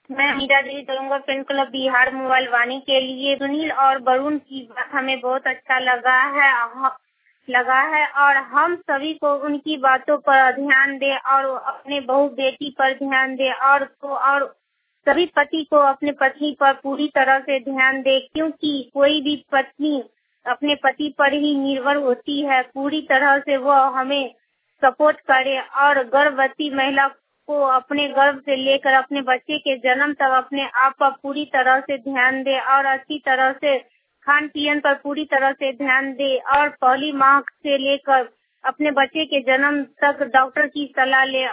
मैं मीरा देवी करूंगा friend club Bihar mobile Vani के लिए। सुनील और वरुण की बात हमें बहुत अच्छा लगा है और हम सभी को उनकी बातों पर ध्यान दे और अपने बहू बेटी पर ध्यान दे और सभी पति को अपने पत्नी पर पूरी तरह से ध्यान दे, क्योंकि कोई भी पत्नी अपने पति पर ही निर्भर होती है। पूरी तरह से वो हमें सपोर्ट करे और गर्भवती महिला को अपने गर्भ से लेकर अपने बच्चे के जन्म तक अपने आप पर पूरी तरह से ध्यान दे और अच्छी तरह से खान पीन पर पूरी तरह से ध्यान दे और पहली माह से लेकर अपने बच्चे के जन्म तक डॉक्टर की सलाह ले